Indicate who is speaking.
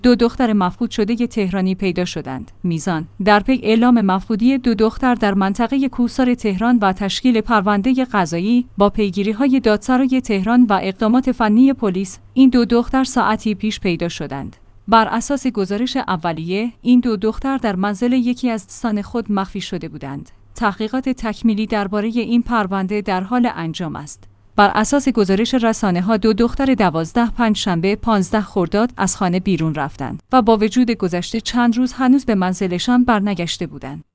Speaker 1: 2 دختر مفقود شده تهرانی پیدا شدند. میزان در پی اعلام مفقودی 2 دختر در منطقه کوهسار تهران و تشکیل پرونده قضایی با پیگیری‌های دادسرای تهران و اقدامات فنی پلیس، این 2 دختر ساعتی پیش پیدا شدند. بر اساس گزارش اولیه، این 2 دختر در منزل یکی از دوستان خود مخفی شده بودند. تحقیقات تکمیلی درباره این پرونده در حال انجام است. بر اساس گزارش رسانه‌ها 2 دختر 12 پنجشنبه 15 خرداد از خانه بیرون رفتند و با وجود گذشته چند روز هنوز به منزلشان برنگشته بودند.